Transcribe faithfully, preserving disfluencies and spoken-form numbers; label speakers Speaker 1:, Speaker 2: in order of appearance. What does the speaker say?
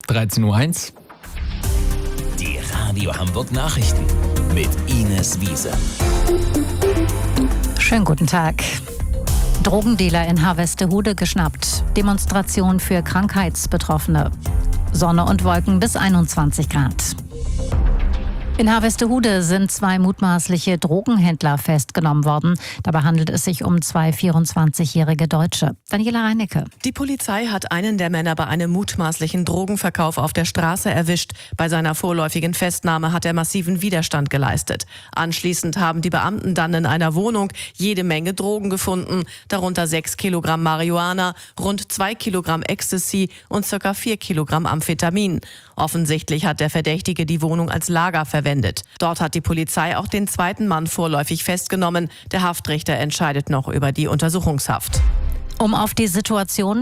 Speaker 1: dreizehn Uhr eins.
Speaker 2: Die Radio Hamburg Nachrichten mit Ines Wiese.
Speaker 3: Schönen guten Tag. Drogendealer in Harvestehude geschnappt. Demonstration für Krankheitsbetroffene. Sonne und Wolken bis einundzwanzig Grad. In Harvestehude sind zwei mutmaßliche Drogenhändler festgenommen worden. Dabei handelt es sich um zwei vierundzwanzigjährige Deutsche. Daniela Reinecke.
Speaker 4: Die Polizei hat einen der Männer bei einem mutmaßlichen Drogenverkauf auf der Straße erwischt. Bei seiner vorläufigen Festnahme hat er massiven Widerstand geleistet. Anschließend haben die Beamten dann in einer Wohnung jede Menge Drogen gefunden, darunter sechs Kilogramm Marihuana, rund zwei Kilogramm Ecstasy und circa vier Kilogramm Amphetamin. Offensichtlich hat der Verdächtige die Wohnung als Lager verwendet. Dort hat die Polizei auch den zweiten Mann vorläufig festgenommen. Der Haftrichter entscheidet noch über die Untersuchungshaft.
Speaker 3: Um auf die Situation